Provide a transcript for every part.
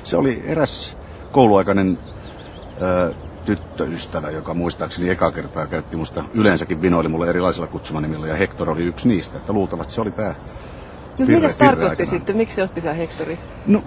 Se oli eräs kouluaikainen tyttöystävä, joka muistaakseni eka kertaa käytti musta, yleensäkin vinoili mulle erilaisilla kutsumanimillä, ja Hector oli yksi niistä, että luultavasti se oli tää. No mitä se tarkoitti sitten? Miksi se otti sen Hectori? No,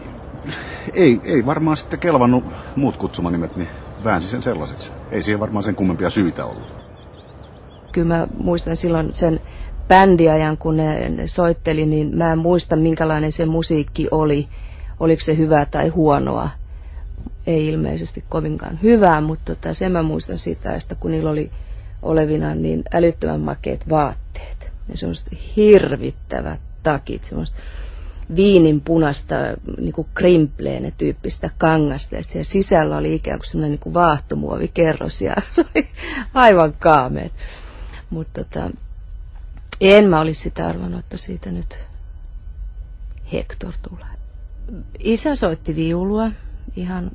ei varmaan sitten kelvannut muut kutsumanimet, niin väänsi sen sellaiseksi. Ei siihen varmaan sen kummempia syitä ollut. Kyllä mä muistan silloin sen bändiajan, kun ne soitteli, niin mä en muista minkälainen se musiikki oli. Oliko se hyvää tai huonoa. Ei ilmeisesti kovinkaan hyvää, mutta sen mä muistan siitä, että kun niillä oli olevina niin älyttömän makeat vaatteet. Ja semmoiset hirvittävät takit, semmoista viininpunasta niinku krimpleene-tyyppistä kangasta. Ja siellä sisällä oli ikään kuin semmoinen niinku vaahtomuovikerros ja se oli aivan kaameet. Mutta en mä olisi sitä arvannut, että siitä nyt Hector tulee. Isä soitti viulua ihan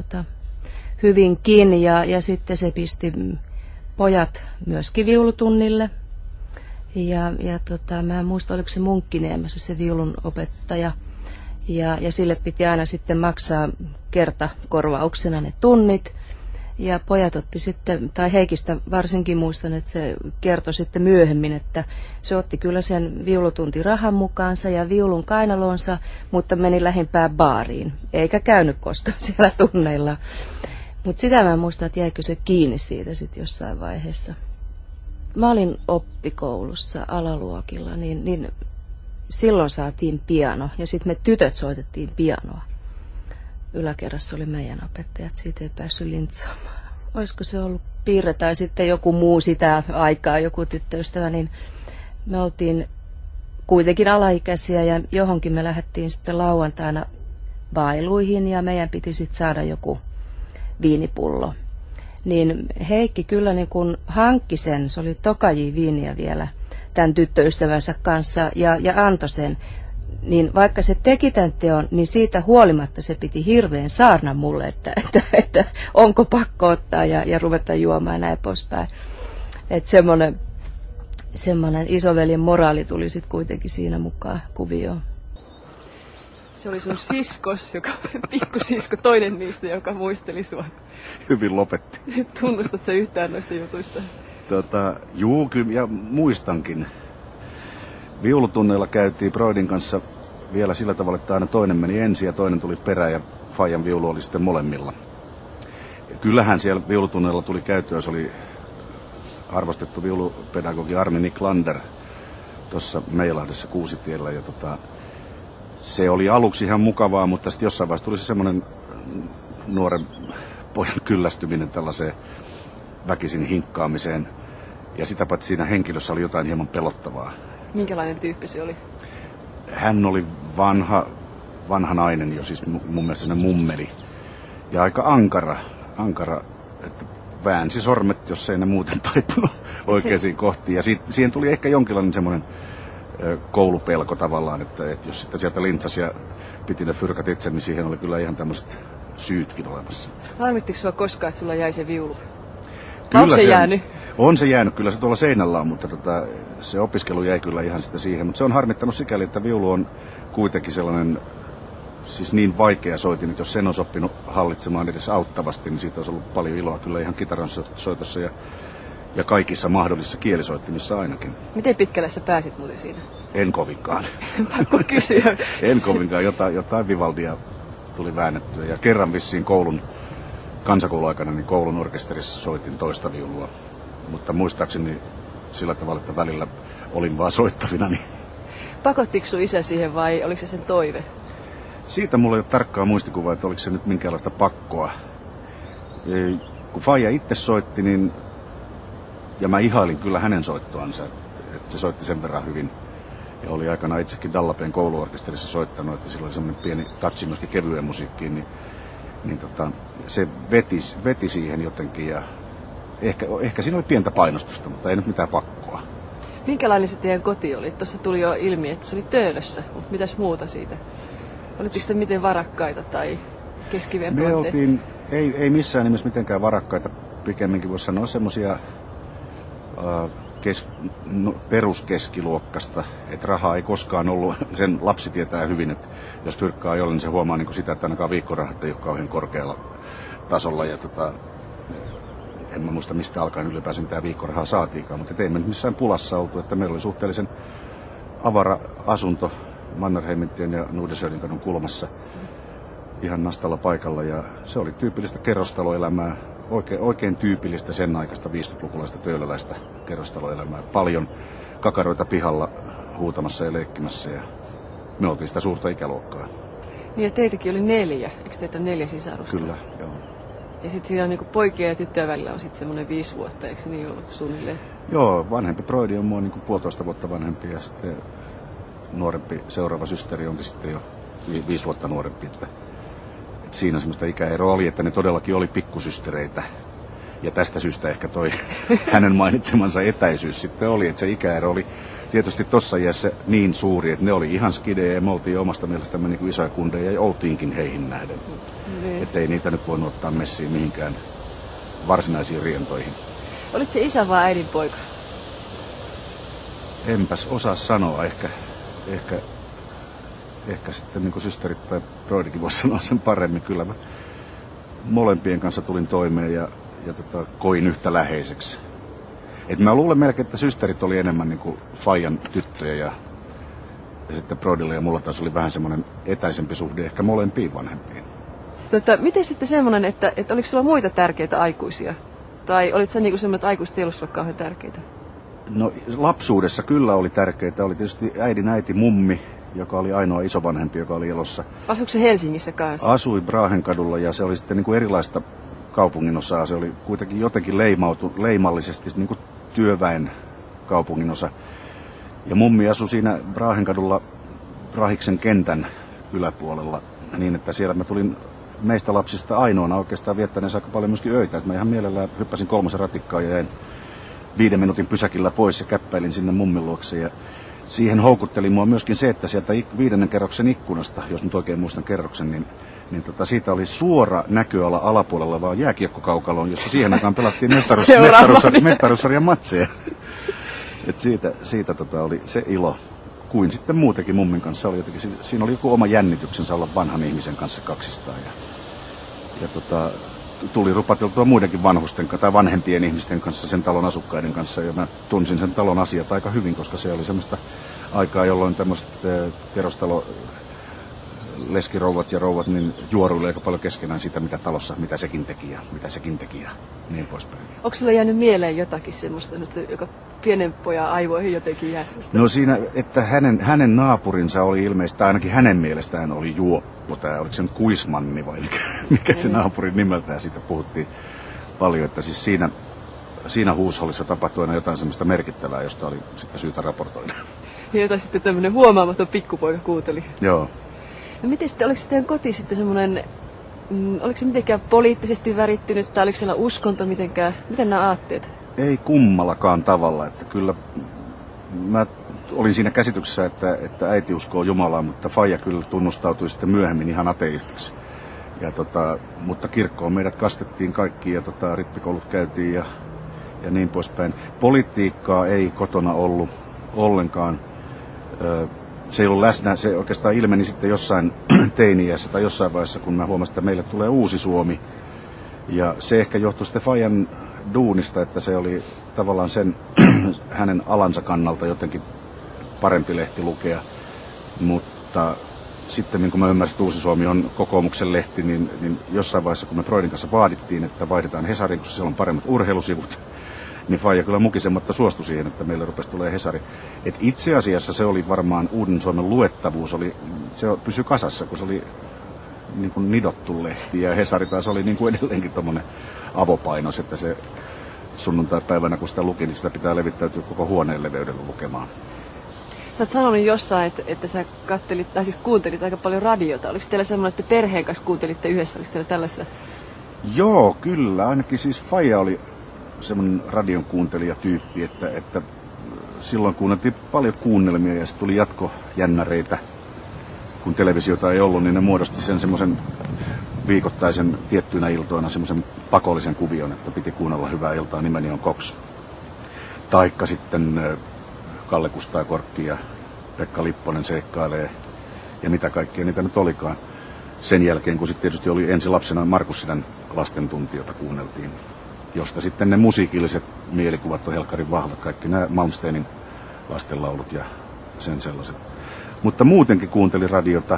hyvinkin ja sitten se pisti pojat myöskin viulutunnille. Ja mä en muista, oliko se Munkkiniemässä se viulun opettaja. Ja sille piti aina sitten maksaa kertakorvauksena ne tunnit. Ja pojat otti sitten, tai Heikistä varsinkin muistan, että se kertoi sitten myöhemmin, että se otti kyllä sen viulutuntirahan mukaansa ja viulun kainalonsa, mutta meni lähimpään baariin, eikä käynyt koskaan siellä tunneilla. Mutta sitä mä muistan, että jäikö se kiinni siitä sitten jossain vaiheessa. Mä olin oppikoulussa alaluokilla, niin silloin saatiin piano ja sitten me tytöt soitettiin pianoa. Yläkerrassa oli meidän opettajat, siitä ei päässyt lintsaamaan. Olisiko se ollut Piirre tai sitten joku muu sitä aikaa, joku tyttöystävä, niin me oltiin kuitenkin alaikäisiä ja johonkin me lähdettiin sitten lauantaina bailuihin ja meidän piti sitten saada joku viinipullo. Niin Heikki kyllä niin kun hankki sen, se oli Tokaji viiniä vielä tämän tyttöystävänsä kanssa ja antoi sen. Niin vaikka se teki tämän teon, niin siitä huolimatta se piti hirveän saarnan mulle, että onko pakko ottaa ja ruveta juomaan ja näin poispäin. Että semmoinen isoveljen moraali tuli sitten kuitenkin siinä mukaan kuvioon. Se oli sun siskos, pikkusisko, toinen niistä, joka muisteli sua. Hyvin lopetti. Tunnustat sä yhtään noista jutuista? Juu, kyllä, ja muistankin. Viulutunneilla käytiin Broidin kanssa vielä sillä tavalla, että aina toinen meni ensin ja toinen tuli perään ja faijan viulu oli sitten molemmilla. Ja kyllähän siellä viulutunneilla tuli käyttöä, se oli arvostettu viulupedagogi Armi Niklander tuossa Meilahdessa Kuusitiellä. Ja se oli aluksi ihan mukavaa, mutta sitten jossain vaiheessa tuli se semmoinen nuoren pojan kyllästyminen tällaiseen väkisin hinkkaamiseen. Ja sitä paitsi siinä henkilössä oli jotain hieman pelottavaa. Minkälainen tyyppi se oli? Hän oli vanha nainen jo, siis mun mielestä se mummeli. Ja aika ankara, että väänsi sormet, jos ei ne muuten taipunut oikeisiin kohtiin. Ja siihen tuli ehkä jonkinlainen semmoinen koulupelko tavallaan, että jos sitten sieltä lintsasi ja piti ne fyrkat itse, niin siihen oli kyllä ihan tämmöiset syytkin olemassa. Harmittiko sua koskaan, että sulla jäi se viulu? Kyllä onko se jäänyt? On se jäänyt, kyllä se tuolla seinällä on, mutta se opiskelu jäi kyllä ihan sitä siihen. Mutta se on harmittanut sikäli, että viulu on kuitenkin sellainen, siis niin vaikea soitin, että jos sen olisi oppinut hallitsemaan edes auttavasti, niin siitä olisi ollut paljon iloa kyllä ihan kitaran soitossa ja kaikissa mahdollisissa kielisoittimissa ainakin. Miten pitkälle sä pääsit muuten siinä? En kovinkaan. Pakko kysyä. En kovinkaan, jotain Vivaldia tuli väännettyä ja kerran vissiin kansakouluaikana niin koulun orkesterissa soitin toista viulua. Mutta muistaakseni sillä tavalla, että välillä olin vaan soittavina. Niin... Pakottiko sun isä siihen vai oliko se sen toive? Siitä mulla ei ole tarkkaa muistikuvaa, että oliko se nyt minkäänlaista pakkoa. Kun faija itse soitti, niin... ja mä ihailin kyllä hänen soittoansa, että se soitti sen verran hyvin. Ja oli aikanaan itsekin Dallapeen kouluorkesterissa soittanut, että sillä oli semmoinen pieni tatsi myöskin kevyen musiikkiin, niin se veti siihen jotenkin ja ehkä siinä oli pientä painostusta, mutta ei nyt mitään pakkoa. Minkälainen se teidän koti oli? Tuossa tuli jo ilmi, että se oli Töölössä, mutta mitäs muuta siitä? Olitteko te miten varakkaita tai keskivertoa? Me oltiin, ei missään nimessä mitenkään varakkaita, pikemminkin voisi sanoa semmoisia peruskeskiluokkasta, että rahaa ei koskaan ollut, sen lapsi tietää hyvin, että jos fyrkkaa ei ole, niin se huomaa niin kuin sitä, että ainakaan viikkorahat ei ole kauhean korkealla tasolla. Ja en mä muista mistä alkaen ylipäänsä mitään viikkorahaa saatiinkaan, mutta ei me missään pulassa oltu, että meillä oli suhteellisen avara asunto Mannerheimintien ja Nudesjöldin kadun kulmassa ihan nastalla paikalla, ja se oli tyypillistä kerrostaloelämää, oikein tyypillistä sen aikaista 50-lukulaista töölöläistä kerrostaloelämää. Paljon kakaroita pihalla huutamassa ja leikkimässä, ja me oltiin sitä suurta ikäluokkaa. Niin ja teitäkin oli 4, eikö teitä ole 4 sisarusta? Kyllä, joo. Ja sitten siinä on niinku poikien ja tyttöjen välillä on sitten semmoinen 5 vuotta, eikö se niin ollut suunnilleen? Joo, vanhempi broidi on mua niin 1,5 vuotta vanhempi, ja sitten nuorempi seuraava systeri onkin sitten jo 5 vuotta nuorempi. Että siinä semmoista ikäeroa oli, että ne todellakin oli pikkusystereitä. Ja tästä syystä ehkä toi hänen mainitsemansa etäisyys sitten oli, että se ikäero oli tietysti tossa iässä niin suuri, että ne oli ihan skidejä ja me oltiin omasta mielestämme niin kuin isoja kundeja ja oltiinkin heihin nähden. Että ei niitä nyt voinut ottaa messiin mihinkään varsinaisiin rientoihin. Olit se isä vai äidin poika? Enpäs osaa sanoa, ehkä sitten niin kuin systerit tai broidikin voisi sanoa sen paremmin. Kyllä mä molempien kanssa tulin toimeen ja koin yhtä läheiseksi. Et mä luulen melkein, että systerit oli enemmän niin kuin faijan tyttöjä ja sitten broidilla ja mulla taas oli vähän semmoinen etäisempi suhde ehkä molempiin vanhempiin. Miten sitten semmoinen, että oliko sulla muita tärkeitä aikuisia? Tai olit sä niin kuin semmoinen, että aikuiset ei ollut sulle kauhean tärkeitä? No lapsuudessa kyllä oli tärkeitä. Oli tietysti äidin äiti mummi, joka oli ainoa isovanhempi, joka oli elossa. Asuiko se Helsingissä kanssa? Asui Brahenkadulla ja se oli sitten niin kuin erilaista kaupunginosaa. Se oli kuitenkin jotenkin leimallisesti niin kuin työväen kaupunginosa. Ja mummi asui siinä Brahenkadulla Brahiksen kentän yläpuolella niin, että siellä mä tulin meistä lapsista ainoana oikeastaan viettäneensä aika paljon myöskin öitä. Että mä ihan mielellään hyppäsin 3 ratikkaa ja jäin 5 minuutin pysäkillä pois ja käppäilin sinne mummin luokse. Ja siihen houkutteli mua myöskin se, että sieltä 5. kerroksen ikkunasta, jos nyt oikein muistan kerroksen, niin siitä oli suora näköala alapuolella vaan jääkiekkokaukaloon, jossa siihen aikaan pelattiin mestaruussarjan matseja. Et siitä oli se ilo. Kuin sitten muutenkin mummin kanssa oli jotenkin, siinä oli joku oma jännityksensä olla vanhan ihmisen kanssa kaksistaan. Ja tuli rupateltua muidenkin vanhusten tai vanhempien ihmisten kanssa, sen talon asukkaiden kanssa, ja mä tunsin sen talon asiat aika hyvin, koska se oli semmoista aikaa, jolloin tämmöiset kerrostalo leskirouvat ja rouvat niin juoruilee aika paljon keskenään sitä, mitä talossa, mitä sekin teki ja niin poispäin. Onko sulla jäänyt mieleen jotakin semmoista, joka pienen pojan aivoihin jotenkin jää semmoista? No siinä, että hänen naapurinsa oli ilmeisesti, ainakin hänen mielestään oli juoppo, oliko se nyt Kuismanni vai mikä se naapurin nimeltään, siitä puhuttiin paljon, että siis siinä huushollissa tapahtui aina jotain semmoista merkittävää, josta oli sitten syytä raportoida. Ja jota sitten tämmöinen huomaamaton pikkupoika kuuteli. Joo. No miten sitten, oliko teidän koti sitten semmoinen, oliko se mitenkään poliittisesti värittynyt tai oliko siellä uskonto mitenkään, miten nämä aatteet? Ei kummallakaan tavalla, että kyllä mä olin siinä käsityksessä, että äiti uskoo Jumalaa, mutta faija kyllä tunnustautui sitten myöhemmin ihan ateistiksi. Ja mutta kirkkoon meidät kastettiin kaikki ja rippikoulut käytiin ja niin poispäin. Politiikkaa ei kotona ollut ollenkaan. Se ei ollut läsnä, se oikeastaan ilmeni sitten jossain teini-iässä tai jossain vaiheessa, kun mä huomasin, että meille tulee uusi Suomi. Ja se ehkä johtui sitten faijan duunista, että se oli tavallaan sen hänen alansa kannalta jotenkin parempi lehti lukea. Mutta sitten niin kuin mä ymmärsin, että Uusi Suomi on kokoomuksen lehti, niin jossain vaiheessa, kun me broidin kanssa vaadittiin, että vaihdetaan Hesariin, koska siellä on paremmat urheilusivut, niin faija kyllä mukisematta suostui siihen, että meille rupesi tulee Hesari. Et itse asiassa se oli varmaan Uuden Suomen luettavuus, se pysyi kasassa, kun se oli niin kuin nidottu lehti, ja Hesari taas oli niin kuin edelleenkin tommoinen avopainos, että se sunnuntai-päivänä, kun sitä luki, niin sitä pitää levittäytyä koko huoneen leveydellä lukemaan. Sä oot sanonut jossain, että sä kuuntelit aika paljon radiota. Oliko teillä semmoinen, että perheen kanssa kuuntelitte yhdessä? Oliko teillä tällaisessa? Joo, kyllä. Ainakin siis faija oli semmoinen radion kuuntelijatyyppi, että silloin kuunneltiin paljon kuunnelmia ja sitten tuli jatkojännäreitä. Kun televisiota ei ollut, niin ne muodosti sen semmoisen viikoittaisen tiettyinä iltoina semmoisen pakollisen kuvion, että piti kuunnella hyvää iltaa, nimeni on Cox. Taikka sitten Kalle Kustaa-Korkki ja Pekka Lipponen seikkailee ja mitä kaikkea niitä nyt olikaan. Sen jälkeen, kun sitten tietysti oli ensi lapsena Markus Sinän lastentunti, jota kuunneltiin, josta sitten ne musiikilliset mielikuvat on helkkarin vahvat, kaikki nämä Malmsteinin lastenlaulut ja sen sellaiset. Mutta muutenkin kuuntelin radiota,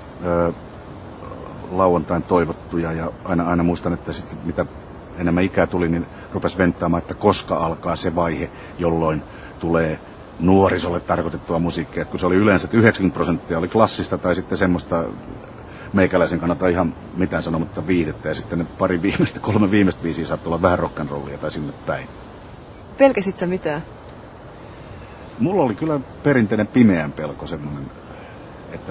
lauantain toivottuja ja aina muistan, että sitten mitä enemmän ikää tuli, niin rupesi venttaamaan, että koska alkaa se vaihe, jolloin tulee nuorisolle tarkoitettua musiikkia. Et kun se oli yleensä, että 90% oli klassista tai sitten semmoista meikäläisen kannalta ihan mitään sanomatta viihdettä ja sitten ne 3 viimeistä biisiä saattoi olla vähän rock'n'rollia tai sinne päin. Pelkäsit sä mitään? Mulla oli kyllä perinteinen pimeän pelko semmoinen, että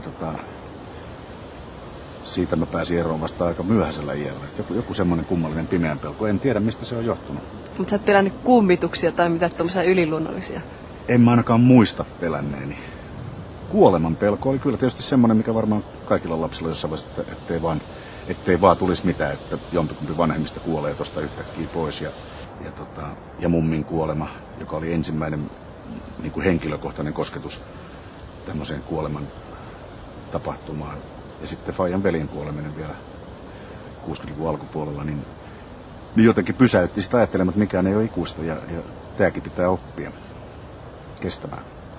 siitä mä pääsin eroon vasta aika myöhäisellä iällä. Joku semmoinen kummallinen pimeän pelko. En tiedä, mistä se on johtunut. Mutta sä et pelännyt kummituksia tai mitään tuollaisia yliluonnollisia? En mä ainakaan muista pelänneeni. Kuoleman pelko oli kyllä tietysti semmoinen, mikä varmaan kaikilla lapsilla jossain vaiheessa, ettei vaan tulisi mitään, että jompikumpi vanhemmista kuolee tuosta yhtäkkiä pois. Ja mummin kuolema, joka oli ensimmäinen niin kuin henkilökohtainen kosketus tämmöiseen kuoleman tapahtumaan. Ja sitten Fajan veljen kuoleminen vielä 60-luvun alkupuolella, niin jotenkin pysäytti sitä ajattelemaan, että mikään ei ole ikuista ja tämäkin pitää oppia kestämään.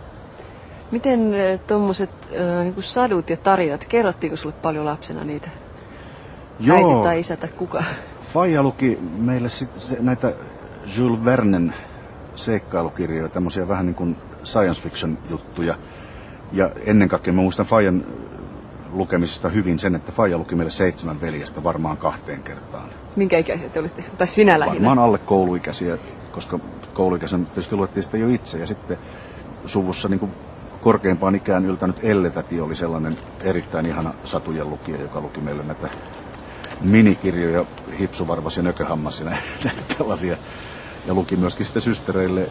Miten tuommoiset niin sadut ja tarinat, kerrottiinko sulle paljon lapsena niitä? Joo. Äiti tai isä tai kuka? Faija luki meille näitä Jules Vernen seikkailukirjoja, tämmöisiä vähän niin kuin science fiction juttuja. Ja ennen kaikkea mä muistan Faijan lukemisesta hyvin sen, että Faija luki meille 7 veljestä varmaan 2 kertaan. Minkä ikäisiä te olitte? Tai sinä lähinnä? Varmaan alle kouluikäisiä, koska kouluikäisen tietysti luettiin sitä jo itse. Ja sitten suvussa niin kuin korkeimpaan ikään yltänyt Elletäti oli sellainen erittäin ihana satujen lukija, joka luki meille näitä minikirjoja, Hipsuvarvas ja Nököhammas ja näitä tällaisia. Ja luki myöskin sitten systereille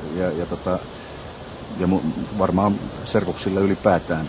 ja varmaan serkuksille ylipäätään.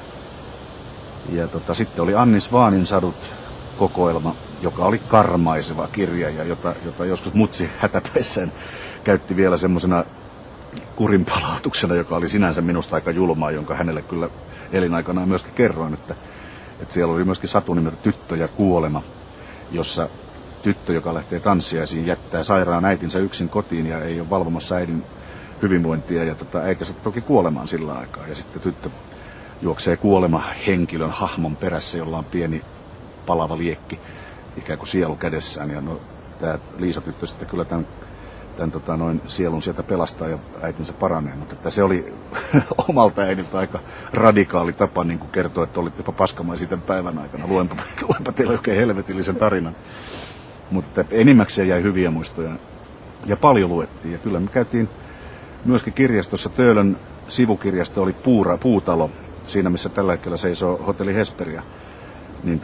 Ja sitten oli Anni Svaanin sadut kokoelma, joka oli karmaiseva kirja ja jota joskus mutsi hätäpäissään käytti vielä semmoisena kurinpalautuksena, joka oli sinänsä minusta aika julmaa, jonka hänelle kyllä elinaikanaan myöskin kerroin, että siellä oli myöskin satu nimeltä Tyttö ja kuolema, jossa tyttö, joka lähtee tanssiaisiin, jättää sairaan äitinsä yksin kotiin ja ei ole valvomassa äidin hyvinvointia ja äiti sattui toki kuolemaan sillä aikaa ja sitten tyttö juoksee kuolemahenkilön hahmon perässä, jolla on pieni palava liekki, ikään kuin sielu kädessään. Ja tämä Liisa-tyttö sitten kyllä tämän sielun sieltä pelastaa ja äitinsä paranee. Mutta että se oli omalta äidiltä aika radikaali tapa niin kuin kertoa, että olit jopa paskamaisia tämän päivän aikana. Luenpa teille oikein helvetillisen tarinan. Mutta enimmäkseen jäi hyviä muistoja ja paljon luettiin. Ja kyllä me käytiin myöskin kirjastossa. Töölön sivukirjasto oli puutalo. Siinä, missä tällä hetkellä seisoo hotelli Hesperia, niin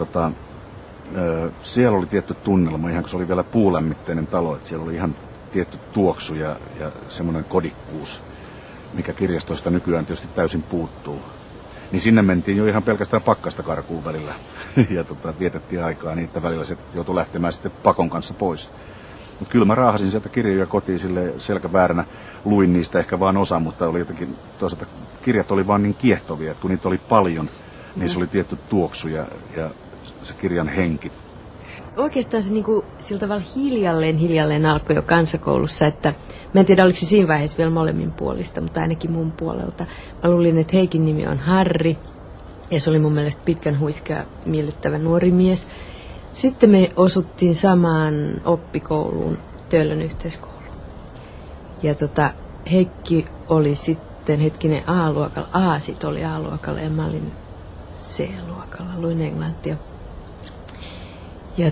siellä oli tietty tunnelma, ihan kun se oli vielä puulämmitteinen talo, että siellä oli ihan tietty tuoksu ja semmoinen kodikkuus, mikä kirjastoista nykyään tietysti täysin puuttuu. Niin sinne mentiin jo ihan pelkästään pakkasta karkuun välillä ja vietettiin aikaa niin, että välillä se joutui lähtemään sitten pakon kanssa pois. Mutta kyllä mä raahasin sieltä kirjoja kotiin sille selkävääränä, luin niistä ehkä vaan osa, mutta oli jotenkin toisaalta kirjat oli vaan niin kiehtovia, että kun niitä oli paljon, niin se oli tietty tuoksu ja se kirjan henki. Oikeastaan se niinku sillä tavalla hiljalleen alkoi jo kansakoulussa, että mä en tiedä oliko se siinä vaiheessa vielä molemmin puolista, mutta ainakin mun puolelta. Mä luulin, että Heikin nimi on Harri ja se oli mun mielestä pitkän huiskea miellyttävä nuori mies. Sitten me osuttiin samaan oppikouluun, Töölön yhteiskouluun. Ja Heikki oli sitten A-luokalla, A-sit oli A-luokalla ja mä olin C-luokalla, luin englantia. Ja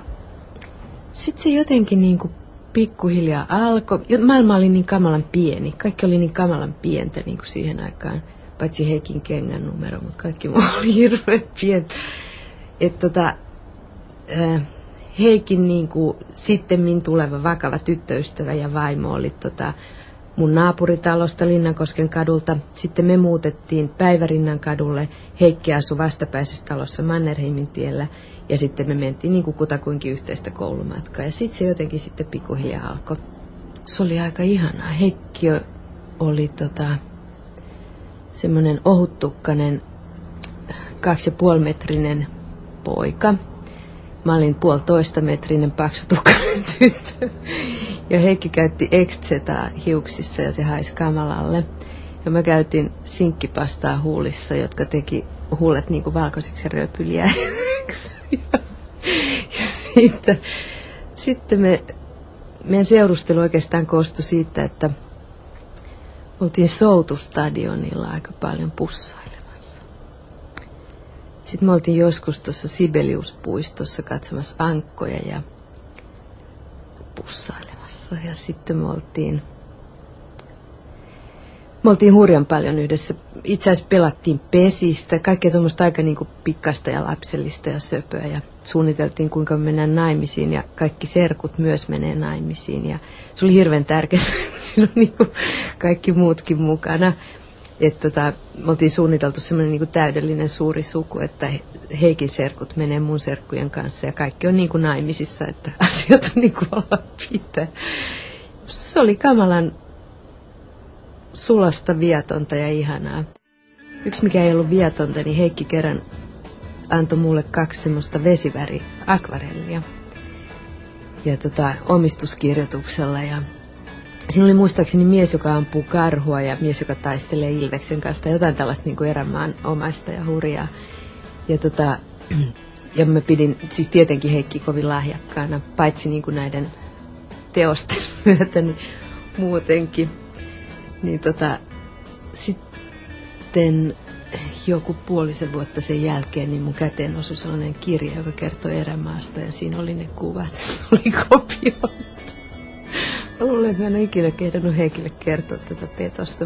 sitten se jotenkin niinku pikkuhiljaa alkoi. Maailma oli niin kamalan pieni, kaikki oli niin kamalan pientä niinku siihen aikaan. Paitsi Heikin kengän numero, mutta kaikki muu oli hirveän pientä. Että Heikin niinku sittemmin tuleva vakava tyttöystävä ja vaimo oli mun naapuritalosta Linnankosken kadulta. Sitten me muutettiin Päivärinnan kadulle. Heikki asui vastapäisessä talossa Mannerheimin tiellä. Ja sitten me mentiin niin kuin kutakuinkin yhteistä koulumatkaa. Ja sitten se jotenkin sitten pikkuhiljaa alkoi. Se oli aika ihanaa. Heikki oli semmoinen ohuttukkainen 2,5-metrinen poika. Mä olin 1,5-metrinen paksutukkainen tyttö. Ja Heikki käytti Excetaa hiuksissa ja se haisi kamalalle. Ja mä käytin sinkkipastaa huulissa, jotka teki huulet niin kuin valkoiseksi ja rööpyliäiseksi. Ja sitten meidän seurustelu oikeastaan koostui siitä, että oltiin Soutustadionilla aika paljon pussailemassa. Sitten me oltiin joskus tuossa Sibeliuspuistossa katsomassa ankkoja ja pussailemassa. Ja sitten me oltiin hurjan paljon yhdessä. Itse asiassa pelattiin pesistä, kaikkea tuommoista aika niin kuin pikkaista ja lapsellista ja söpöä. Ja suunniteltiin, kuinka me mennään naimisiin ja kaikki serkut myös menee naimisiin. Ja se oli hirveän tärkeää, että siinä on niin kuin kaikki muutkin mukana. Että me oltiin suunniteltu semmoinen niin kuin täydellinen suuri suku, että Heikin serkut menee mun serkkujen kanssa ja kaikki on niin kuin naimisissa, että asiat on niin kuin olla pitää. Se oli kamalan sulasta, vietonta ja ihanaa. Yksi mikä ei ollut vietonta, niin Heikki kerran antoi mulle 2 semmoista vesiväri-akvarellia. Ja omistuskirjoituksella. Ja siinä oli muistaakseni mies, joka ampuu karhua ja mies, joka taistelee ilveksen kanssa. Tai jotain tällaista niin kuin erämaan omaista ja hurjaa. Ja mä pidin siis tietenkin Heikki kovin lahjakkaana, paitsi niin kuin näiden teosten myötä, niin muutenkin. Niin sitten joku 5 vuotta sen jälkeen niin mun käteen osui sellainen kirja, joka kertoi erämaasta ja siinä oli ne kuvat, oli kopioita. Mä luulen, että mä en ole ikinä kehdannut Heikille kertoa tätä petosta,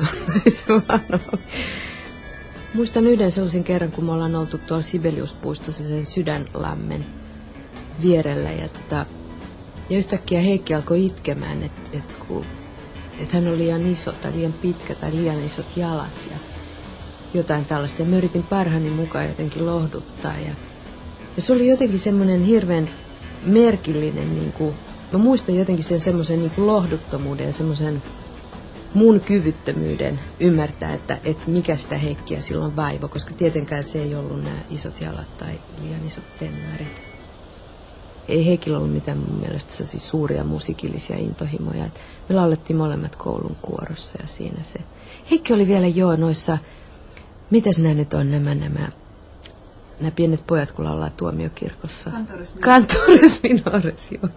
Muistan yhden sellaisen kerran, kun me ollaan oltu tuolla Sibeliuspuistossa sen Sydänlammen vierellä ja yhtäkkiä Heikki alkoi itkemään, että hän oli liian iso tai liian pitkä tai liian isot jalat ja jotain tällaista. Ja mä yritin parhaani mukaan jotenkin lohduttaa. Ja se oli jotenkin semmoinen hirveän merkillinen, niin kuin, mä muistan jotenkin sen semmoisen niin kuin lohduttomuuden ja semmoisen mun kyvyttömyyden ymmärtää, että mikä sitä Heikkiä silloin vaivo, koska tietenkään se ei ollut nämä isot jalat tai liian isot tennarit. Ei Heikillä ollut mitään mun mielestä siis suuria musiikillisia intohimoja. Me laulettiin molemmat koulun kuorossa ja siinä se. Heikki oli vielä noissa, mitäs nämä nyt on nämä pienet pojat, kun laulaa tuomiokirkossa. Cantores minores, joo.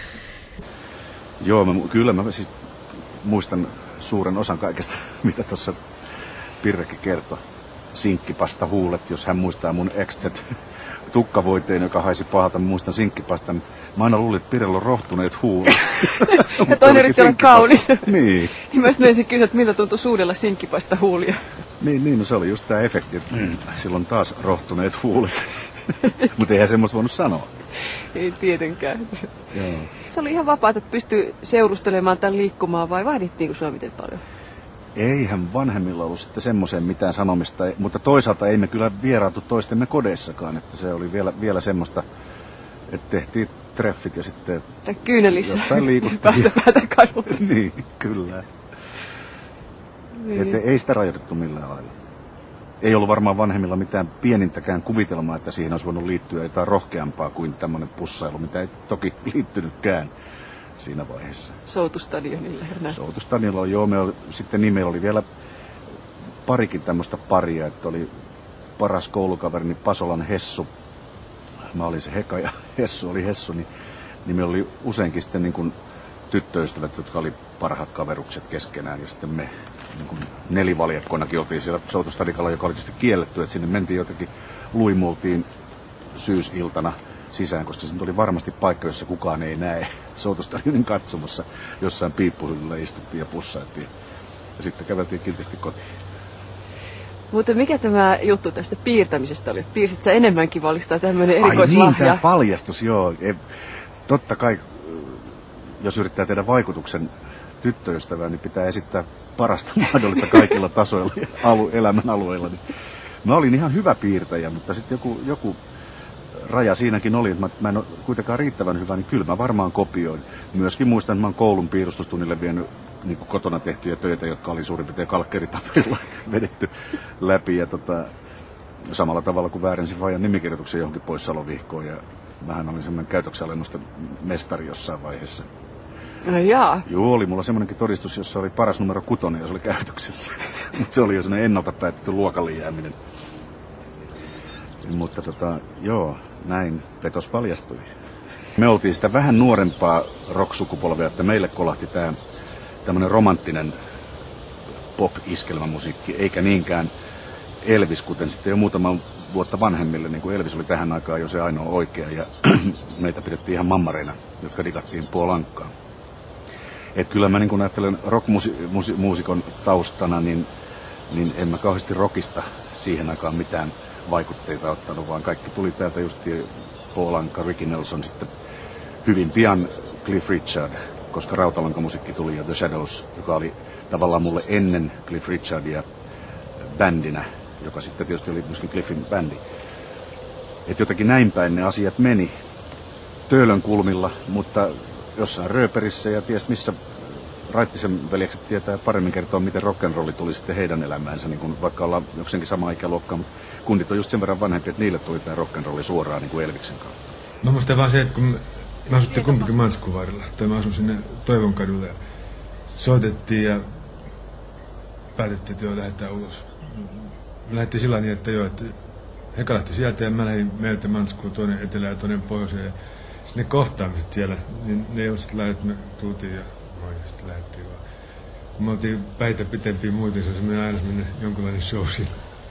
Joo, kyllä mä siis muistan suuren osan kaikesta, mitä tuossa Pirrekin kertoi. Sinkkipasta huulet, jos hän muistaa mun Exet tukkavoiteen, joka haisi pahalta. Mä muistan sinkkipasta. Mä aina luulin, että Pirellä on rohtuneet huulet. Ja toinen yritti olla kaunis. Niin. Mä menisin kysyä, että miltä tuntui suudella sinkkipasta huulia. Niin, no se oli just tää efekti, että silloin taas rohtuneet huulet. Mutta eihän semmoista voinut sanoa. Ei tietenkään. Joo. Se oli ihan vapaata, että pystyi seurustelemaan tämän liikkumaan, vai vaadittiinko sua miten paljon? Eihän vanhemmilla ollut sitten semmoiseen mitään sanomista, mutta toisaalta ei me kyllä vieraatu toistemme kodeissakaan, että se oli vielä semmoista, että tehtiin treffit ja sitten tai kyynelissä jossain liikuttiin. Päästä päätä kadulle. Niin, kyllä. Niin. Että ei sitä rajoitettu millään lailla. Ei ollut varmaan vanhemmilla mitään pienintäkään kuvitelmaa, että siihen olisi voinut liittyä jotain rohkeampaa kuin tämmöinen pussailu, mitä ei toki liittynytkään siinä vaiheessa. Soutustadionilla. Soutustadionilla, joo. Sitten niin meillä oli vielä parikin tämmöistä paria, että oli paras koulukaverini Pasolan Hessu. Mä olin se Heka ja Hessu oli Hessu, niin meillä oli useinkin sitten niin kuin tyttöystävät, jotka oli parhaat kaverukset keskenään. Ja sitten me niin kuin nelivaljakkonakin oltiin siellä Soutustadikalla, joka oli tietysti kielletty, että sinne mentiin jotenkin luimultiin syysiltana sisään, koska se oli varmasti paikka, jossa kukaan ei näe. Soutustadionin katsomossa jossain piippuhyllyllä istuttiin ja pussailtiin. Ja sitten käveltiin kiltisti kotiin. Mutta mikä tämä juttu tästä piirtämisestä oli? Piirsit sä enemmänkin valistaa tämmöinen erikoislahja? Ai niin, tämä paljastus, joo. Totta kai, jos yrittää tehdä vaikutuksen tyttöystävään, niin pitää esittää parasta mahdollista kaikilla tasoilla ja elämän alueilla. Mä olin ihan hyvä piirtäjä, mutta sitten joku raja siinäkin oli, että mä en ole kuitenkaan riittävän hyvä, niin kyllä mä varmaan kopioin. Myöskin muistan, että mä oon koulun piirustustunnille vienyt niin kuin kotona tehtyjä töitä, jotka oli suurin piirtein kalkkeripaperilla vedetty läpi. Ja samalla tavalla kuin väärensin Fajan nimikirjoituksen johonkin poissaolovihkoon. Ja mähän olin semmoinen käytöksenalennusten mestari jossain vaiheessa. No jaa. Joo, oli mulla semmoinenkin todistus, jossa oli paras numero 6 ja se oli käytöksessä. Mutta se oli jo semmoinen ennalta päätetty luokalle jääminen. Mutta joo, näin petos paljastui. Me oltiin sitä vähän nuorempaa rock-sukupolvea, että meille kolahti tämmöinen romanttinen pop-iskelmämusiikki, eikä niinkään Elvis, kuten sitten jo muutama vuotta vanhemmille, niin kuin Elvis oli tähän aikaan jo se ainoa oikea, ja meitä pidettiin ihan mammareina, jotka digattiin Paul-Ankkaa. Että kyllä mä niin kun ajattelen rockmuusikon taustana, niin en mä kauheasti rockista siihen aikaan mitään vaikutteita ottanut, vaan kaikki tuli täältä just Paul-Ankka, Ricky Nelson, sitten hyvin pian Cliff Richard, koska rautalankamusiikki tuli ja The Shadows, joka oli tavallaan mulle ennen Cliff Richardia bändinä, joka sitten tietysti oli myöskin Cliffin bändi. Että jotenkin näin päin ne asiat meni Töölön kulmilla, mutta jossain Rööperissä ja ties missä Raittisen veljekset tietää paremmin kertoa, miten rock'n'rolli tuli sitten heidän elämäänsä, niin kuin vaikka ollaan jokseenkin sama ikäluokka, mutta kundit on just sen verran vanhempi, että niille tuli tämä rock'n'rolli suoraan niin kuin Elviksen kautta. No musta vaan se, että kun me asuttiin kumpikin Manskuvaarilla, tai mä asun sinne Toivonkadulle ja soitettiin ja päätettiin, että joo, lähdetään ulos. Me lähdettiin sillä niin, että joo, että Heka lähti sieltä ja mä lähdin meiltä Manskuun toinen etelä ja toinen pohjoiseen. Ja sitten ne kohtaamiset siellä, niin ne ei ole sitten lähdetty, me tultiin ja sitten lähdettiin vaan. Kun me oltiin päitä pitempiä muuten, se on semmoinen aina semmoinen jonkunlainen show siinä.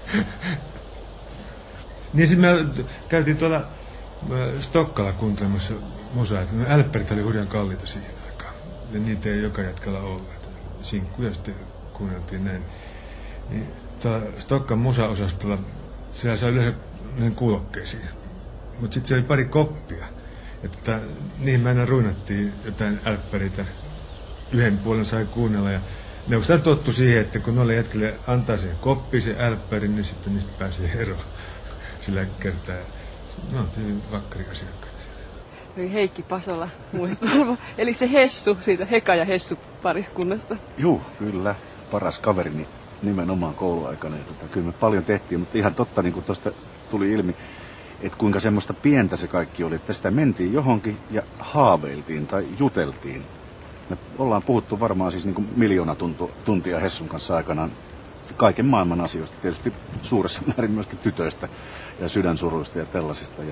Niin sitten me käytiin tuolla Stokkalla kuuntelemassa musaa, että älppärit oli hurjan kalliita siihen aikaan. Ja niitä ei joka jätkällä ollut. Sinkkuja sitten kuunneltiin näin. Niin tuolla Stokkan musaosastolla siellä sai yleensä kuulokkeisiin. Mutta sitten siellä oli pari koppia. Että niihin me aina ruinattiin jotain älppäreitä. Yhden puolen sai kuunnella ja ne on tottu siihen, että kun noille jätkille antaa sen koppi, se älppäri, niin sitten niistä pääsee eroon sillä kertaa. Ne on hyvin vakkarikasiakkaita siellä. Heikki Pasola, muistat varmaan. Eli se Hessu, siitä Heka ja Hessu pariskunnasta. Juu, kyllä. Paras kaverini nimenomaan kouluaikana. Ja kyllä me paljon tehtiin, mutta ihan totta, niin kuin tuosta tuli ilmi, että kuinka semmoista pientä se kaikki oli, että sitä mentiin johonkin ja haaveiltiin tai juteltiin. Me ollaan puhuttu varmaan siis niin kuin 1 000 000 tuntia Hessun kanssa aikanaan kaiken maailman asioista. Tietysti suuressa määrin myöskin tytöistä ja sydänsuruista ja tällaisista.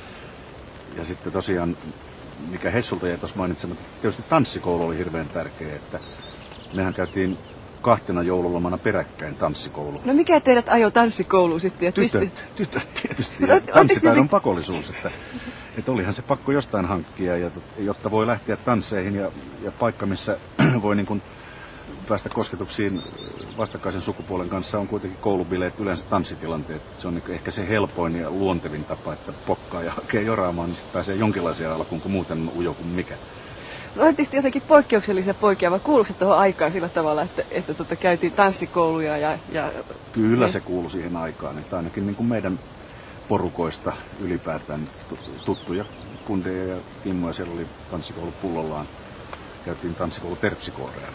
Ja sitten tosiaan, mikä Hessulta jäi tuossa mainitsematta, tietysti tanssikoulu oli hirveän tärkeä, että mehän käytiin 2 joululomana peräkkäin tanssikoulu. No mikä teidät ajoi tanssikouluun sitten? Tytöt tietysti. Ja tanssitaidon pakollisuus, että olihan se pakko jostain hankkia, ja jotta voi lähteä tansseihin ja paikka, missä voi niin kuin päästä kosketuksiin vastakkaisen sukupuolen kanssa, on kuitenkin koulubileet, yleensä tanssitilanteet. Se on ehkä se helpoin ja luontevin tapa, että pokkaa ja hakee joraamaan, niin sitten pääsee jonkinlaiseen alkuun, kun muuten on ujo kuin mikä. Olette jotenkin poikkeuksellisia poikia, vai kuuluuko se tuohon aikaan sillä tavalla, että käytiin tanssikouluja ja... Kyllä se kuului siihen aikaan, että ainakin niin kuin meidän porukoista ylipäätään tuttuja kundeja ja Kimmoja, siellä oli tanssikoulu pullollaan, käytiin tanssikoulu terpsikooreja.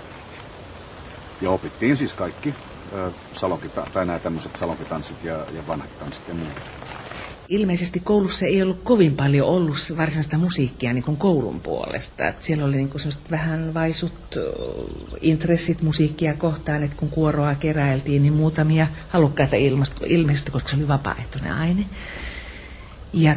Ja opittiin siis kaikki tai nämä tämmöiset salonkitanssit ja vanhat tanssit ja muut. Ilmeisesti koulussa ei ollut kovin paljon ollut varsinaista musiikkia niin kuin koulun puolesta. Että siellä oli niin kuin semmoiset vähän vaisut intressit musiikkia kohtaan, että kun kuoroa keräiltiin, niin muutamia halukkaita ilmestyi, koska se oli vapaaehtoinen aine. Ja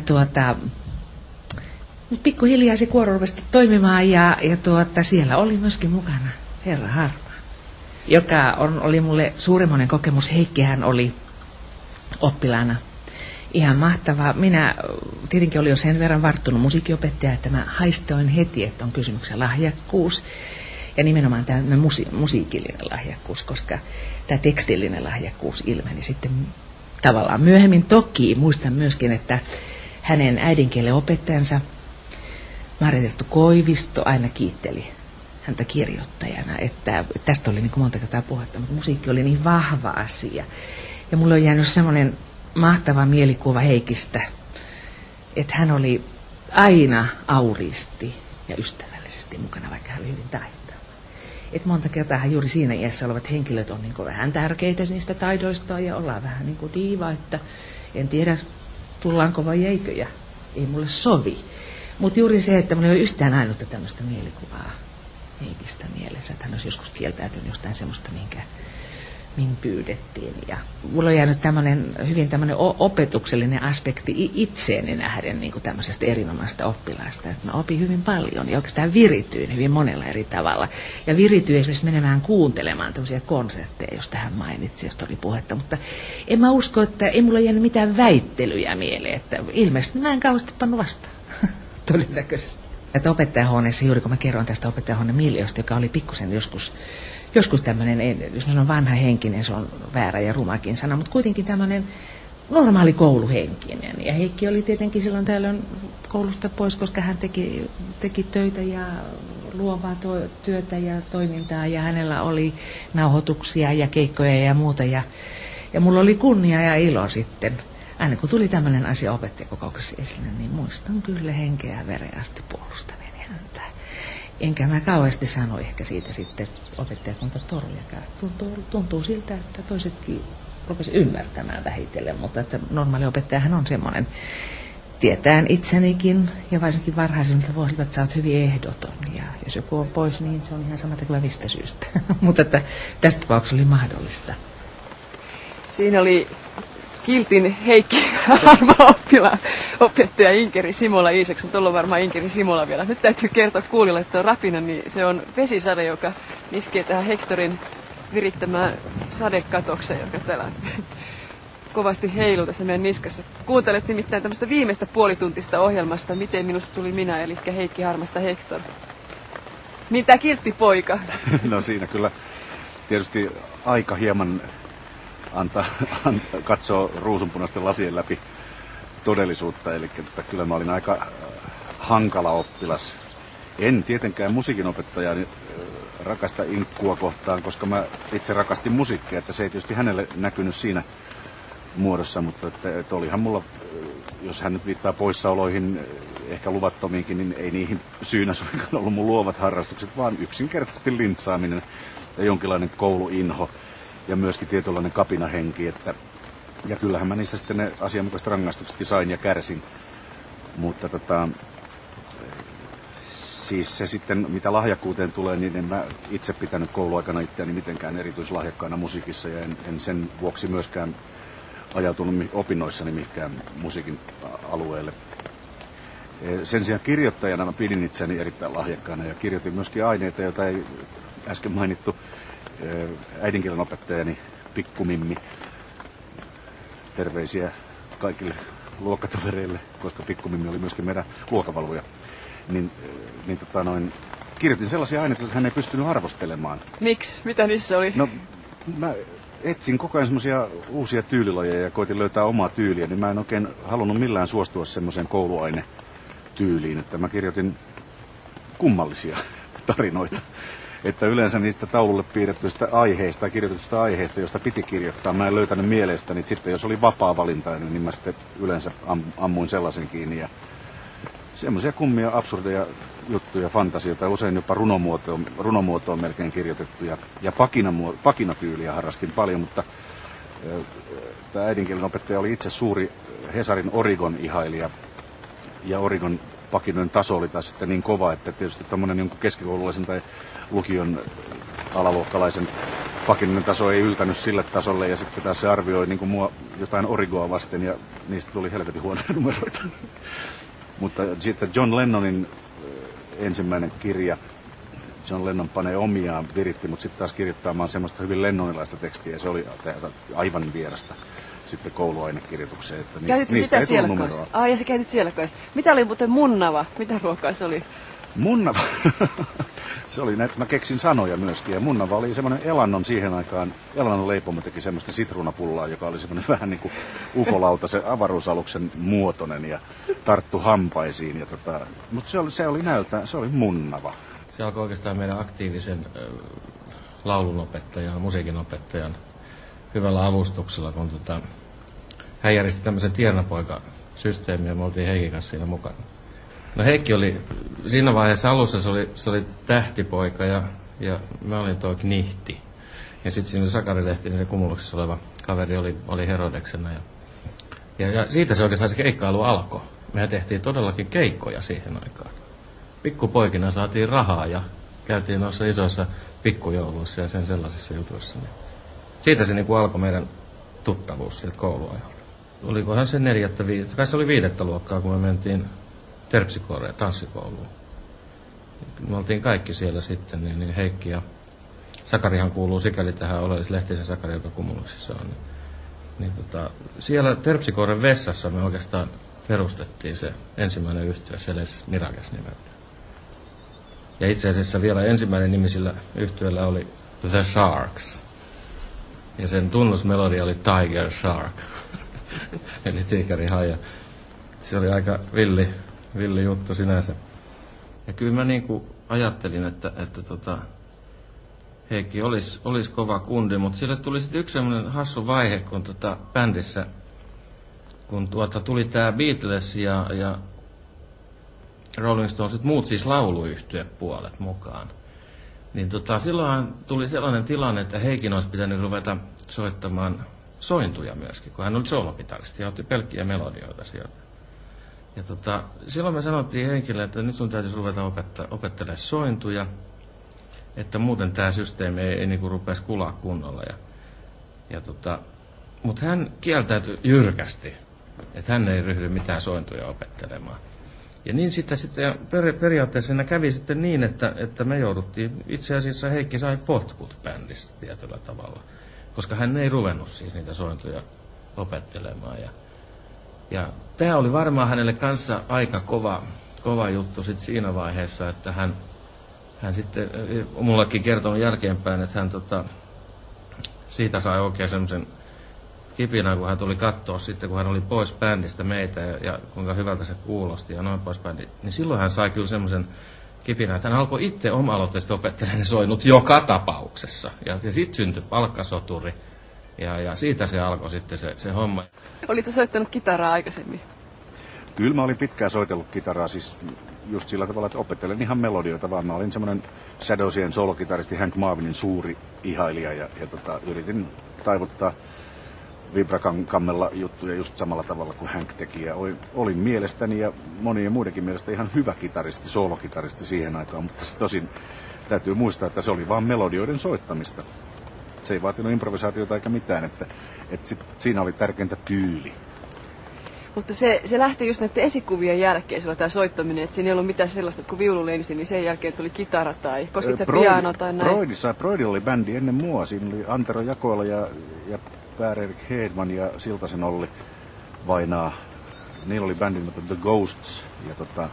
pikkuhiljaa se kuoro rupesi toimimaan ja siellä oli myöskin mukana Herra Harma, joka oli mulle suuremmoinen kokemus. Heikkihän oli oppilaana. Ihan mahtavaa. Minä tietenkin olin jo sen verran varttunut musiikkiopettaja, että mä haistoin heti, että on kysymyksessä lahjakkuus. Ja nimenomaan tämä musiikillinen lahjakkuus, koska tämä tekstillinen lahjakkuus ilmeni sitten tavallaan myöhemmin. Toki muistan myöskin, että hänen äidinkielen opettajansa Marjatettu Koivisto aina kiitteli häntä kirjoittajana, että tästä oli niin kuin monta kertaa puhetta, mutta musiikki oli niin vahva asia. Ja mulle on jäänyt semmoinen mahtava mielikuva Heikistä, että hän oli aina auriisti ja ystävällisesti mukana, vaikka hän oli hyvin taitava. Että monta kertaa juuri siinä iässä olevat henkilöt on niin vähän tärkeitä niistä taidoista ja ollaan vähän niin kuin diiva, että en tiedä tullaanko vai eikö ja ei mulle sovi. Mutta juuri se, että minulla ei ole yhtään ainutta tämmöistä mielikuvaa Heikistä mielessä, että hän olisi joskus kieltäytynyt jostain semmoista, minun pyydettiin. Ja mulla on jäänyt hyvin tämmöinen opetuksellinen aspekti itseeni nähden niin kuin tämmöisestä erinomaisesta oppilaasta. Että mä opin hyvin paljon ja oikeastaan virityin hyvin monella eri tavalla. Ja virityin esimerkiksi menemään kuuntelemaan tämmöisiä konsertteja, josta hän mainitsi, josta oli puhetta. Mutta en mä usko, että ei mulla jäänyt mitään väittelyjä mieleen. Että ilmeisesti mä en kauheasti pannut vastaan. Todennäköisesti. Että opettajahuoneessa, juuri kun mä kerron tästä opettajahuoneen miljoista, joka oli pikkusen joskus tämmöinen, jos on vanha henkinen, se on väärä ja rumakin sana, mutta kuitenkin tämmöinen normaali kouluhenkinen. Ja Heikki oli tietenkin silloin tällöin koulusta pois, koska hän teki töitä ja luovaa työtä ja toimintaa ja hänellä oli nauhoituksia ja keikkoja ja muuta. Ja mulla oli kunnia ja ilo sitten. Aina kun tuli tämmöinen asia opettajakokouksessa esille, niin muistan kyllä henkeä ja vereästi puolustaveni häntä. Enkä mä kauheasti sano ehkä siitä sitten opettajakunta torujakään. Tuntuu siltä, että toisetkin rupesi ymmärtämään vähitellen, mutta että normaali opettajahan on semmoinen, tietään itsenikin ja varsinkin varhaisimmilta vuosilta, että sä oot hyvin ehdoton. Ja jos joku on pois, niin se on ihan sama tekevä mistä syystä. Mutta että tästä tapauksessa oli mahdollista. Siinä oli kiltin Heikki Harma opettaja Inkeri Simola Iisakson. Tuolla on varmaan Inkeri Simola vielä. Nyt täytyy kertoa kuulijoille, että tuo rapina, niin se on vesisade, joka iskee tähän Hektorin virittämään sadekatokseen, joka täällä kovasti heiluu tässä meidän niskassa. Kuuntelet nimittäin tämmöistä viimeistä puolituntista ohjelmasta, Miten minusta tuli minä, eli Heikki Harmasta Hektor. Niin tää kiltti poika. No siinä kyllä tietysti aika hieman katsoo ruusunpunaisten lasien läpi todellisuutta, eli kyllä mä olin aika hankala oppilas. En tietenkään musiikinopettaja rakasta inkkua kohtaan, koska mä itse rakastin musiikkia, että se ei tietysti hänelle näkynyt siinä muodossa, mutta että olihan mulla, jos hän nyt viittaa poissaoloihin, ehkä luvattomiinkin, niin ei niihin syynä suinkaan ollut mun luovat harrastukset, vaan yksinkertaisesti lintsaaminen ja jonkinlainen kouluinho. Ja myöskin tietynlainen kapinahenki, ja kyllähän mä niistä sitten ne asianmukaiset rangaistuksetkin sain ja kärsin. Mutta siis se sitten, mitä lahjakkuuteen tulee, niin en mä itse pitänyt kouluaikana itseäni mitenkään erityislahjakkaana musiikissa, ja en sen vuoksi myöskään ajautunut opinnoissani mihinkään musiikin alueelle. Sen sijaan kirjoittajana mä pidin itseäni erittäin lahjakkaana, ja kirjoitin myöskin aineita, joita ei äsken mainittu äidinkielen opettajani Pikkumimmi. Terveisiä kaikille luokkatovereille, koska Pikkumimmi oli myöskin meidän luokavalvoja. Kirjoitin sellaisia aineita, joita hän ei pystynyt arvostelemaan. Miksi? Mitä niissä oli? No, mä etsin koko ajan semmoisia uusia tyylilajeja ja koitin löytää omaa tyyliä, niin mä en oikein halunnut millään suostua semmoiseen kouluainetyyliin, että mä kirjoitin kummallisia tarinoita. Että yleensä niistä taululle piirrettyistä aiheista tai kirjoitetusta aiheista, josta piti kirjoittaa, mä en löytänyt mielestäni. Niin sitten jos oli vapaa valintainen, niin mä sitten yleensä ammuin sellaisen kiinni. Ja semmoisia kummia, absurdeja juttuja, fantasioita, usein jopa runomuotoon melkein kirjoitettuja. Ja pakinatyyliä harrastin paljon, mutta tämä äidinkielen opettaja oli itse suuri Hesarin Origon ihailija. Ja Origon pakinoiden taso oli taas sitten niin kova, että tietysti tämmöinen jonkun keskikoululaisen tai lukion alaluokkalaisen pakinoiden taso ei yltänyt sille tasolle, ja sitten taas se arvioi niin kuin mua jotain Origoa vasten, ja niistä tuli helvetin huonoja numeroita. Mutta sitten John Lennonin ensimmäinen kirja, John Lennon panee omiaan, viritti, mutta sitten taas kirjoittamaan semmoista hyvin lennonilaista tekstiä, ja se oli aivan vierasta sitten kouluainekirjoitukseen. Että käytitkö sitä siellä kanssa? Ja sä käytit siellä kanssa. Mitä oli muuten munnava? Mitä ruokaa se oli? Munnava? Se oli näitä, mä keksin sanoja myöskin. Ja munnava oli semmoinen Elannon siihen aikaan. Elannon leipomo teki semmoista sitruunapullaa, joka oli semmoinen vähän niin kuin ufolauta, se avaruusaluksen muotoinen ja tarttu hampaisiin. Mutta se oli näöltä, se oli munnava. Se alkoi oikeastaan meidän aktiivisen laulunopettajan, musiikinopettajan hyvällä avustuksella, kun hän järjesti tämmöisen tiernapoika-systeemiä, ja me oltiin Heikin kanssa siinä mukana. No Heikki oli siinä vaiheessa alussa, se oli tähtipoika ja ja mä olin tuo Knihti. Ja sitten siinä Sakari Lehtinen, se Kumuluksessa oleva kaveri, oli Herodeksena. Ja siitä se oikeastaan se keikkailu alkoi. Me tehtiin todellakin keikkoja siihen aikaan. Pikkupoikina saatiin rahaa ja käytiin noissa isoissa pikkujouluissa ja sen sellaisissa jutuissa. Siitä se niinku alkoi meidän tuttavuus sieltä kouluajalta. Olikohan se 4.5. Kai se oli 5. luokkaa, kun me mentiin Terpsikoreen tanssikouluun. Me oltiin kaikki siellä sitten, niin Heikki ja Sakarihan kuuluu sikäli tähän Oleellis-Lehtisen Sakari, joka Kumuluksissa on. Siellä Terpsikoren vessassa me oikeastaan perustettiin se ensimmäinen yhtye, Seles Mirages nimeltä. Ja itse asiassa vielä ensimmäinen nimi sillä yhtyeellä oli The Sharks. Ja sen tunnusmelodia oli Tiger Shark. Eli tiikerihaija. Se oli aika villi juttu sinänsä. Ja kyllä mä niinku ajattelin, että Heikki olisi kova kundi, mutta sille tuli sitten yksi sellainen hassu vaihe, kun bändissä, kun tuli tää Beatles ja Rolling Stonesit, muut siis lauluyhtyepuolet mukaan. Niin silloin tuli sellainen tilanne, että Heikin olisi pitänyt ruveta soittamaan sointuja myöskin, kun hän oli soolokitaristi ja otti pelkkiä melodioita sieltä. Ja silloin me sanottiin Heikille, että nyt sun täytyisi ruveta opettelemaan sointuja, että muuten tämä systeemi ei niinku rupesi kulaa kunnolla. Mutta hän kieltäytyi jyrkästi, että hän ei ryhdy mitään sointuja opettelemaan. Ja niin sitten periaatteessa siinä kävi sitten niin, että me jouduttiin, itse asiassa Heikki sai potkut bändistä tietyllä tavalla, koska hän ei ruvennut siis niitä sointuja opettelemaan. Ja tämä oli varmaan hänelle kanssa aika kova juttu sitten siinä vaiheessa, että hän sitten, mullakin kertonut jälkeenpäin, että hän siitä sai oikein semmoisen kipinän, kun hän tuli katsoa sitten, kun hän oli pois bändistä meitä ja kuinka hyvältä se kuulosti ja noin pois bändi. Niin silloin hän sai kyllä semmoisen kipinän, että hän alkoi itse oma-aloitteisesti opettelemaan ne soinut joka tapauksessa. Ja sitten syntyi palkkasoturi ja siitä se alkoi sitten se homma. Olitko soittanut kitaraa aikaisemmin? Kyllä mä olin pitkään soitellut kitaraa siis just sillä tavalla, että opettelen ihan melodioita, vaan mä olin semmoinen Shadowsien solokitaristi Hank Marvinin suuri ihailija ja yritin taivuttaa vibrakammella juttuja just samalla tavalla kuin Hank teki. Ja olin mielestäni ja monien muidenkin mielestä ihan hyvä kitaristi, soolokitaristi siihen aikaan, mutta tosin täytyy muistaa, että se oli vaan melodioiden soittamista. Se ei vaatinut improvisaatiota eikä mitään, että siinä oli tärkeintä tyyli. Mutta se lähti just näiden esikuvien jälkeen, sulla tämä soittaminen, että siinä ei ollut mitään sellaista, että kun viulu lensi, niin sen jälkeen tuli kitara tai koskit sä piano tai näin. Broidilla oli bändi ennen mua, siinä oli Antero Jakola ja Per-Erik Hedman ja Siltasen Olli Vainaa. Niillä oli bändi nimeltä The Ghosts ja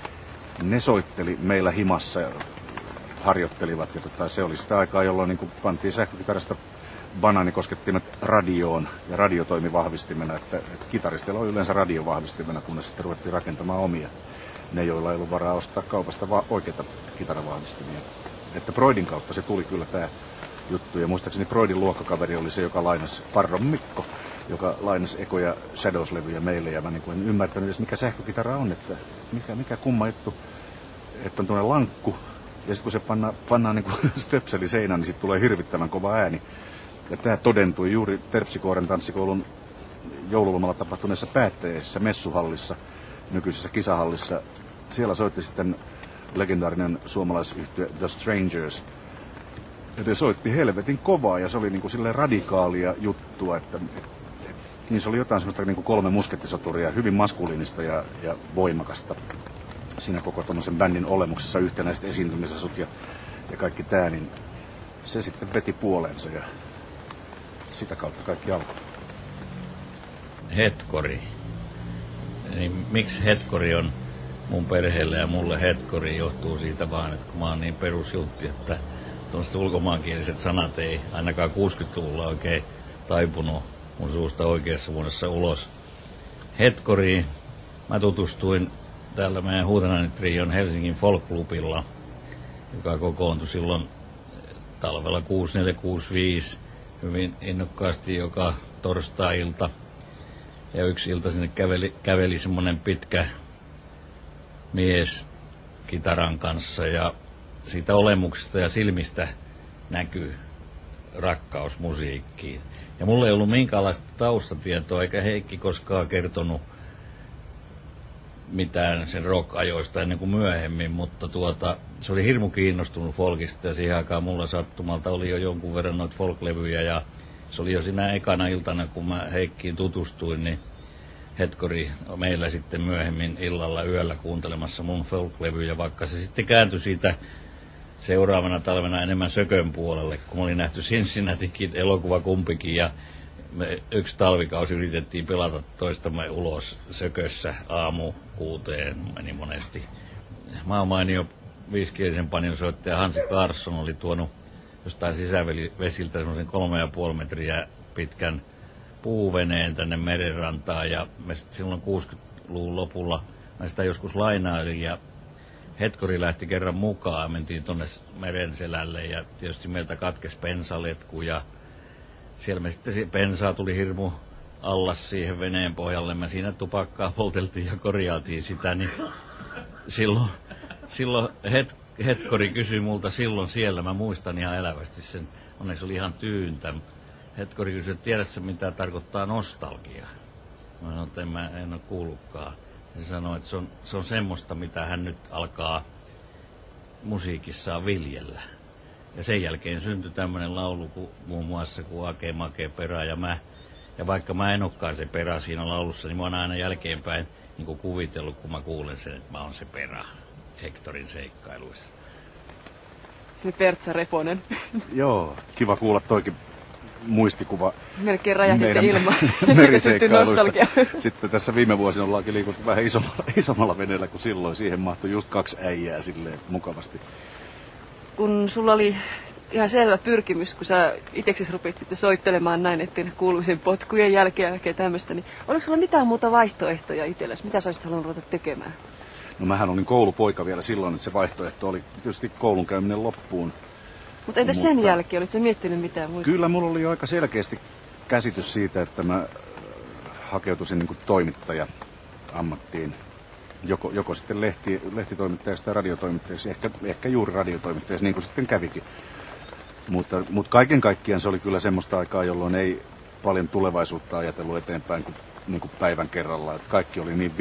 ne soitteli meillä himassa ja harjoittelivat ja se oli sitä aikaa, jolloin niin pantiin sähkökitarasta banaanikosketti radioon ja radio toimi vahvistimena, että kitaristilla on yleensä radio vahvistimena, kunnes sitten ruvettiin rakentamaan omia. Ne, joilla ei ollut varaa ostaa kaupasta oikeita kitaravahvistimia. Että Broidin kautta se tuli kyllä tämä juttu. Ja muistaakseni Broidin luokkakaveri oli se, joka lainasi Parron Mikko, joka lainasi ekoja Shadows-levyjä meille. Ja mä niin en ymmärtänyt edes, mikä sähkökitara on, että mikä kumma juttu, että on tuonne lankku. Ja sitten kun se pannaan niin stöpseli seinään, niin sitten tulee hirvittävän kova ääni. Ja tämä todentui juuri Terpsikoren tanssikoulun joululomalla tapahtuneessa päättäjäisessä messuhallissa, nykyisessä kisahallissa. Siellä soitti sitten legendaarinen suomalaisyhtye The Strangers. Ja ne soitti helvetin kovaa ja se oli niinku silleen radikaalia juttua, että niin se oli jotain semmoista niinku 3 muskettisoturia, hyvin maskuliinista ja voimakasta. Siinä koko tommosen bändin olemuksessa yhtenäiset esiintymisasut ja kaikki tää, niin se sitten veti puoleensa ja sitä kautta kaikki alkoi. Hetkori. Niin miksi hetkori on mun perheelle ja mulle hetkori johtuu siitä vaan, että kun mä oon niin perusjultti, että tuollaiset ulkomaankieliset sanat ei ainakaan 60-luvulla oikein taipunut mun suusta oikeassa muodossa ulos. Hetkoriin mä tutustuin täällä meidän Huutanani-trion Helsingin Folk-klubilla, joka kokoontui silloin talvella 64-65 hyvin innokkaasti joka torstai-ilta. Ja yksi ilta sinne käveli semmoinen pitkä mies kitaran kanssa ja siitä olemuksesta ja silmistä näkyy rakkaus musiikkiin. Ja mulla ei ollut minkäänlaista taustatietoa, eikä Heikki koskaan kertonut mitään sen rock-ajoista ennen kuin myöhemmin, mutta se oli hirmu kiinnostunut folkista ja siihen aikaan mulla sattumalta oli jo jonkun verran noita folk-levyjä ja se oli jo siinä ekana iltana, kun mä Heikkiin tutustuin, niin Hetkori meillä sitten myöhemmin illalla yöllä kuuntelemassa mun folk-levyjä, vaikka se sitten kääntyi siitä seuraavana talvena enemmän sökön puolelle, kun oli nähty Cincinnatikin elokuva kumpikin ja me yksi talvikausi yritettiin pelata toistamme ulos sökössä aamu 6 meni monesti. Maamainio viisikielisen panjonsoittaja Hansi Carson oli tuonut jostain sisävesiltä semmoisen 3,5 metriä pitkän puuveneen tänne merenrantaan ja me sitten silloin 60-luvun lopulla mä sitä joskus lainailin ja Hetkori lähti kerran mukaan, mentiin tuonne meren selälle ja tietysti meiltä katkesi pensaletku ja siellä me sitten pensaa tuli hirmu allas siihen veneen pohjalle. Me siinä tupakkaa polteltiin ja korjaatiin sitä, niin silloin Hetkori kysyi multa silloin siellä, mä muistan ihan elävästi sen, onneksi oli ihan tyyntä. Hetkori kysyi, että tiedätkö mitä tarkoittaa nostalgia? Mä sanoin, että en ole kuullutkaan. Ja se sanoi, että se on semmoista, mitä hän nyt alkaa musiikissaan viljellä. Ja sen jälkeen syntyi tämmöinen laulu muun muassa kuin Ake Make Perä ja mä. Ja vaikka mä en olekaan se perä siinä laulussa, niin mä oon aina jälkeenpäin niin kuin kuvitellut, kun mä kuulen sen, että mä oon se perä Hektorin seikkailuissa. Se Pertsa Reponen. Joo, kiva kuulla toikin muistikuva. Melkein räjähditte ilmaan. Siitä syntyi nostalgia. Sitten tässä viime vuosina ollaankin liikuttu vähän isommalla veneellä kuin silloin. Siihen mahtui just 2 äijää silleen mukavasti. Kun sulla oli ihan selvä pyrkimys, kun sä itseksesi rupesit soittelemaan näin, ettei kuuluisen potkujen jälkeen ja tämmöistä, niin oliko sulla mitään muuta vaihtoehtoja itsellesi? Mitä sä olisit halunnut ruveta tekemään? No mähän olin koulupoika vielä silloin, että se vaihtoehto oli tietysti koulun käyminen loppuun. Mutta entä sen jälkeen? Olitko sä miettinyt mitään muuta? Kyllä mulla oli aika selkeästi käsitys siitä, että mä hakeutuisin niin kuin toimittaja-ammattiin. Joko sitten lehtitoimittajaksi tai radiotoimittajaksi, ehkä juuri radiotoimittajaksi, niin kuin sitten kävikin. Mutta kaiken kaikkiaan se oli kyllä semmoista aikaa, jolloin ei paljon tulevaisuutta ajatellut eteenpäin kuin, niin kuin päivän kerralla. Että kaikki oli niin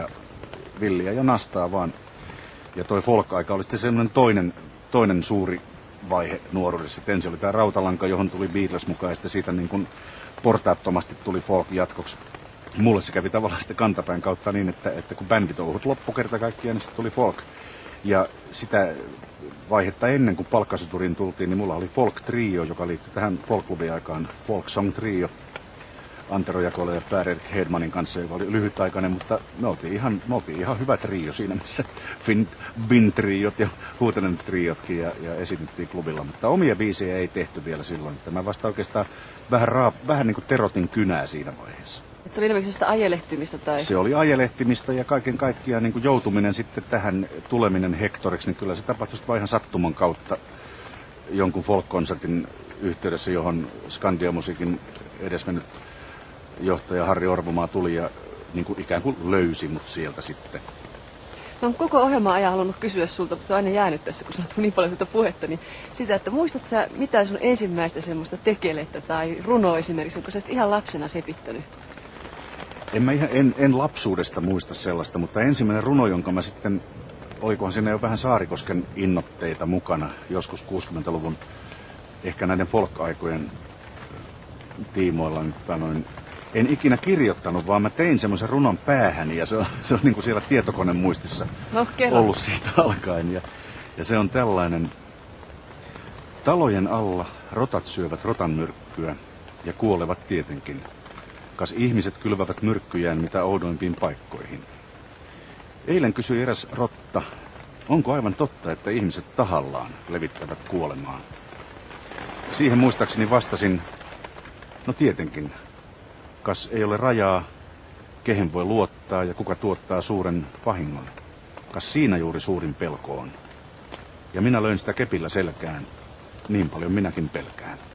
villiä ja nastaa vaan. Ja toi folk-aika oli sitten semmoinen toinen suuri vaihe nuoruudessa. Ensin oli tämä Rautalanka, johon tuli Beatles mukaan, ja sitten siitä niin kuin portaattomasti tuli folk jatkoksi. Mulle se kävi tavallaan sitten kantapään kautta niin, että kun bänditouhut loppu kerta kaikkiaan, niin sitten tuli folk. Ja sitä vaihetta ennen kuin Palkkasoturiin tultiin, niin mulla oli folk-trio, joka liittyi tähän folk-klubi-aikaan. Folk Song Trio, Antero Jakola ja Per-Erik Hedmanin kanssa, joka oli lyhytaikainen, mutta me oltiin ihan hyvä trio siinä, missä Bin-triot ja Huutenen-triotkin ja esitettiin klubilla. Mutta omia biisejä ei tehty vielä silloin. Mä vasta oikeastaan vähän niin kuin terotin kynää siinä vaiheessa. Et se oli enemmän sellaista ajelehtimistä tai? Se oli ajelehtimistä ja kaiken kaikkiaan niin kuin joutuminen sitten tähän tuleminen Hektoriksi, niin kyllä se tapahtui vaan ihan sattuman kautta jonkun folk-konsertin yhteydessä, johon Skandia-musiikin edesmennyt johtaja Harri Orvomaa tuli ja niin kuin ikään kuin löysi mut sieltä sitten. Mä oon koko ohjelman ajan halunnut kysyä sulta, mutta se on aina jäänyt tässä, kun sanot niin paljon tuota puhetta, niin sitä, että muistat sä mitään sun ensimmäistä semmoista tekelettä tai runoa esimerkiksi, onko sä ihan lapsena sepittänyt? En lapsuudesta muista sellaista, mutta ensimmäinen runo, jonka mä sitten, olikohan siinä jo vähän Saarikosken innoitteita mukana, joskus 60-luvun, ehkä näiden folk-aikojen tiimoilla, en ikinä kirjoittanut, vaan mä tein semmoisen runon päähäni ja se on niin kuin siellä tietokonemuistissa ollut siitä alkaen. Ja se on tällainen: talojen alla rotat syövät rotanmyrkkyä ja kuolevat tietenkin. Kas ihmiset kylvävät myrkkyjään mitä oudoimpiin paikkoihin. Eilen kysyi eräs rotta, onko aivan totta, että ihmiset tahallaan levittävät kuolemaa? Siihen muistaakseni vastasin, no tietenkin. Kas ei ole rajaa, kehen voi luottaa ja kuka tuottaa suuren vahingon. Kas siinä juuri suurin pelko on. Ja minä löin sitä kepillä selkään, niin paljon minäkin pelkään.